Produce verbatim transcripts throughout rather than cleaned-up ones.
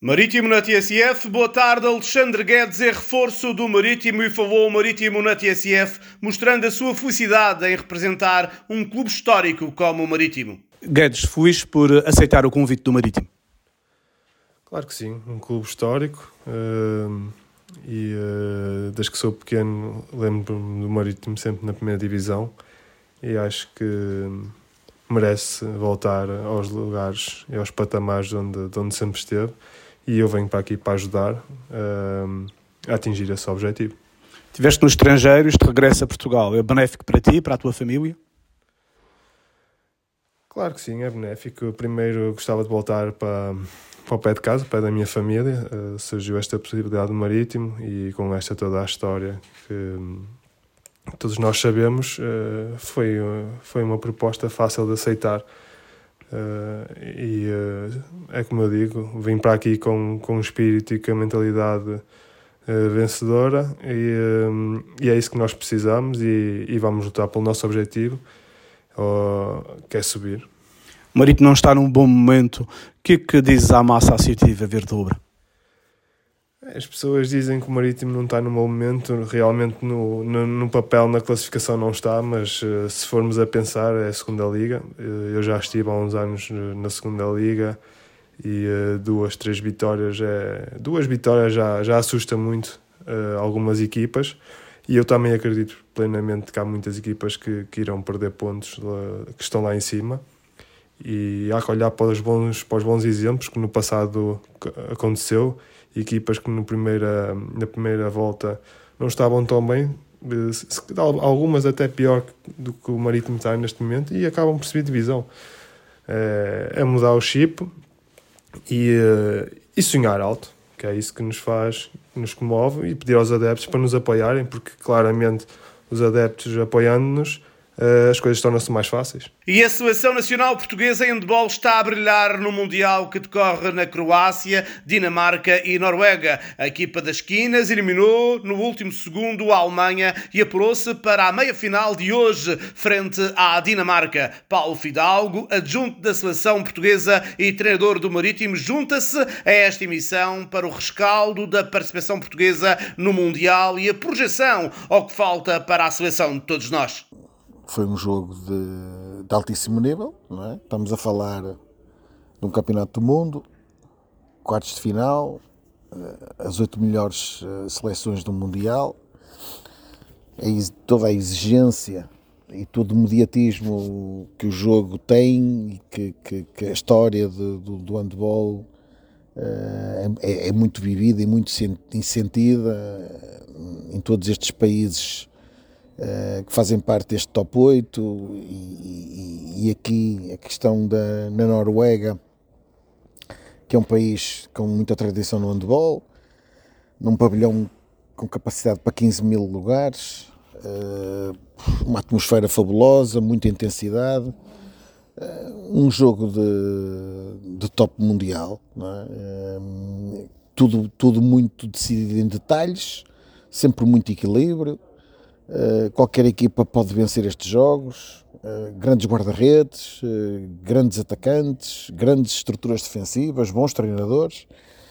Marítimo na T S F, boa tarde. Alexandre Guedes é reforço do Marítimo e falou o Marítimo na T S F, mostrando a sua felicidade em representar um clube histórico como o Marítimo. Guedes, feliz por aceitar o convite do Marítimo? Claro que sim, um clube histórico uh, e uh, desde que sou pequeno lembro-me do Marítimo sempre na primeira divisão e acho que merece voltar aos lugares e aos patamares onde, de onde sempre esteve. E eu venho para aqui para ajudar uh, a atingir esse objetivo. Estiveste no estrangeiro, este regresso a Portugal, é benéfico para ti, para a tua família? Claro que sim, é benéfico. Primeiro gostava de voltar para, para o pé de casa, para o pé da minha família. Uh, surgiu esta possibilidade do Marítimo e com esta toda a história que um, todos nós sabemos, uh, foi, uh, foi uma proposta fácil de aceitar. Uh, e uh, é como eu digo, vim para aqui com, com um espírito e com a mentalidade uh, vencedora e, uh, e é isso que nós precisamos e, e vamos lutar pelo nosso objetivo, uh, que é subir. O Marítimo não está num bom momento. O que é que dizes à massa associativa verde-rubra? As pessoas dizem que o Marítimo não está no momento, realmente no, no, no papel, na classificação não está, mas uh, se formos a pensar é a segunda liga. Uh, eu já estive há uns anos na segunda liga e uh, duas, três vitórias, é, duas vitórias já, já assusta muito uh, algumas equipas e eu também acredito plenamente que há muitas equipas que, que irão perder pontos lá, que estão lá em cima. E há que olhar para os bons, para os bons exemplos que no passado aconteceu, equipas que no primeira, na primeira volta não estavam tão bem, algumas até pior do que o Marítimo está neste momento, e acabam por subir divisão. É, é mudar o chip e, e sonhar alto, que é isso que nos faz, que nos comove, e pedir aos adeptos para nos apoiarem, porque claramente os adeptos apoiando-nos, as coisas tornam-se mais fáceis. E a Seleção Nacional Portuguesa em handball está a brilhar no Mundial que decorre na Croácia, Dinamarca e Noruega. A equipa das Quinas eliminou no último segundo a Alemanha e apurou-se para a meia-final de hoje, frente à Dinamarca. Paulo Fidalgo, adjunto da Seleção Portuguesa e treinador do Marítimo, junta-se a esta emissão para o rescaldo da participação portuguesa no Mundial e a projeção ao que falta para a seleção de todos nós. Foi um jogo de, de altíssimo nível, não é? Estamos a falar de um campeonato do mundo, quartos de final, as oito melhores seleções do Mundial, toda a exigência e todo o mediatismo que o jogo tem e que, que, que a história de, do, do handball é, é muito vivida e muito sentida em todos estes países Uh, que fazem parte deste top oito e, e, e aqui a questão da na Noruega, que é um país com muita tradição no handball, num pavilhão com capacidade para quinze mil lugares, uh, uma atmosfera fabulosa, muita intensidade, uh, um jogo de, de top mundial, não é? uh, tudo, tudo muito decidido em detalhes, sempre muito equilíbrio. Uh, qualquer equipa pode vencer estes jogos, uh, grandes guarda-redes, uh, grandes atacantes, grandes estruturas defensivas, bons treinadores.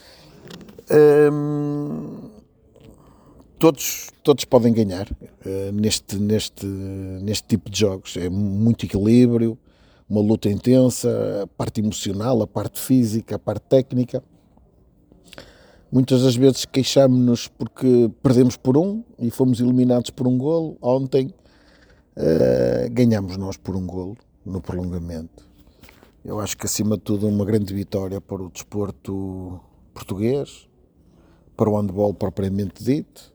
Uh, todos, todos podem ganhar uh, neste, neste, neste tipo de jogos. É muito equilíbrio, uma luta intensa, a parte emocional, a parte física, a parte técnica. Muitas das vezes queixámos-nos porque perdemos por um e fomos eliminados por um golo. Ontem uh, ganhámos nós por um golo no prolongamento. Eu acho que, acima de tudo, uma grande vitória para o desporto português, para o handball propriamente dito.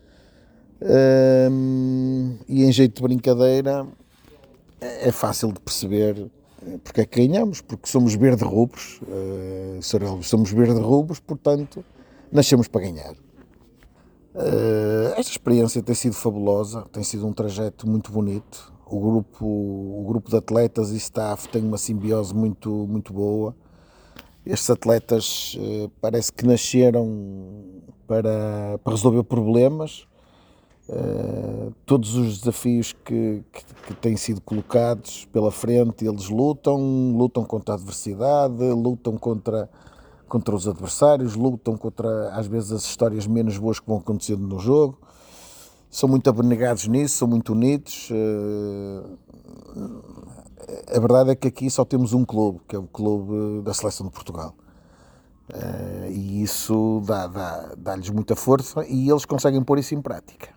Uh, e em jeito de brincadeira, é fácil de perceber porque é que ganhamos, porque somos verde-rubros, uh, somos verde-rubros, portanto, nascemos para ganhar. Uh, esta experiência tem sido fabulosa, tem sido um trajeto muito bonito. O grupo, o grupo de atletas e staff tem uma simbiose muito, muito boa. Estes atletas uh, parece que nasceram para, para resolver problemas. Uh, todos os desafios que, que, que têm sido colocados pela frente, eles lutam, lutam contra a adversidade, lutam contra contra os adversários, lutam contra, às vezes, as histórias menos boas que vão acontecendo no jogo. São muito abnegados nisso, são muito unidos. A verdade é que aqui só temos um clube, que é o clube da Seleção de Portugal. E isso dá, dá, dá-lhes muita força e eles conseguem pôr isso em prática.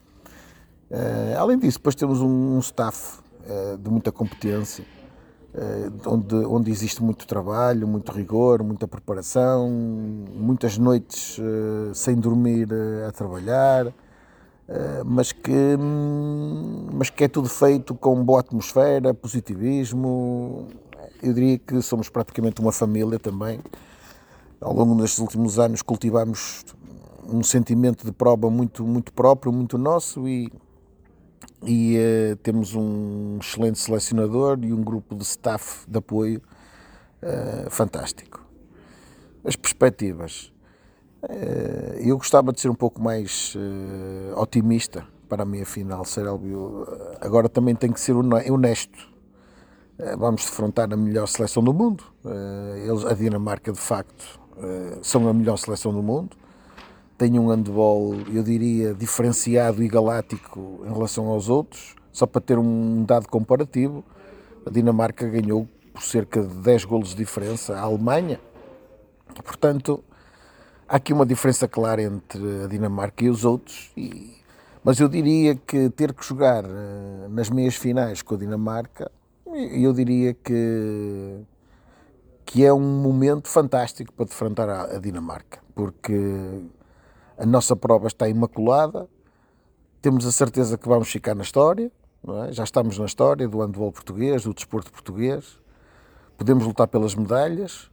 Além disso, depois temos um, um staff de muita competência, onde, onde existe muito trabalho, muito rigor, muita preparação, muitas noites sem dormir a trabalhar. Uh, mas, que, mas que é tudo feito com boa atmosfera, positivismo. Eu diria que somos praticamente uma família também. Ao longo destes últimos anos cultivamos um sentimento de prova muito, muito próprio, muito nosso e, e uh, temos um excelente selecionador e um grupo de staff de apoio uh, fantástico. As perspectivas. Eu gostava de ser um pouco mais uh, otimista para a minha final, Sérgio. Agora também tenho que ser honesto. Uh, vamos defrontar a melhor seleção do mundo. Uh, eles, a Dinamarca, de facto, uh, são a melhor seleção do mundo. Tem um handball, eu diria, diferenciado e galáctico em relação aos outros. Só para ter um dado comparativo, a Dinamarca ganhou por cerca de dez golos de diferença à Alemanha. Portanto, há aqui uma diferença clara entre a Dinamarca e os outros, e, mas eu diria que ter que jogar uh, nas meias finais com a Dinamarca, eu diria que, que é um momento fantástico para defrontar a, a Dinamarca, porque a nossa prova está imaculada, temos a certeza que vamos ficar na história, não é? Já estamos na história do handball português, do desporto português, podemos lutar pelas medalhas.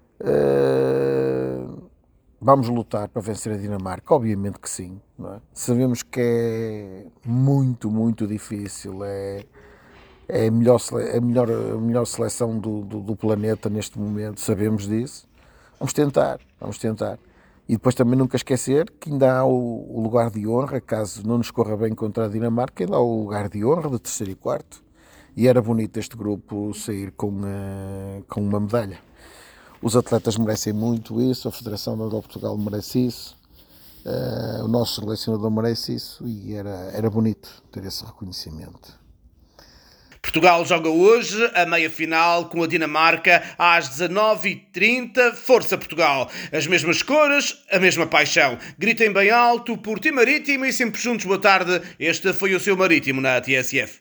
Uh, Vamos lutar para vencer a Dinamarca? Obviamente que sim. Não é? Sabemos que é muito, muito difícil. É, é a, melhor, a, melhor, a melhor seleção do, do, do planeta neste momento. Sabemos disso. Vamos tentar, vamos tentar. E depois também nunca esquecer que ainda há o, o lugar de honra, caso não nos corra bem contra a Dinamarca, ainda há o lugar de honra de terceiro e quarto. E era bonito este grupo sair com, uh, com uma medalha. Os atletas merecem muito isso, a Federação de Handball Portugal merece isso, uh, o nosso selecionador merece isso e era, era bonito ter esse reconhecimento. Portugal joga hoje a meia-final com a Dinamarca às dezanove e trinta. Força Portugal! As mesmas cores, a mesma paixão. Gritem bem alto por Ti Marítimo e sempre juntos. Boa tarde. Este foi o seu Marítimo na T S F.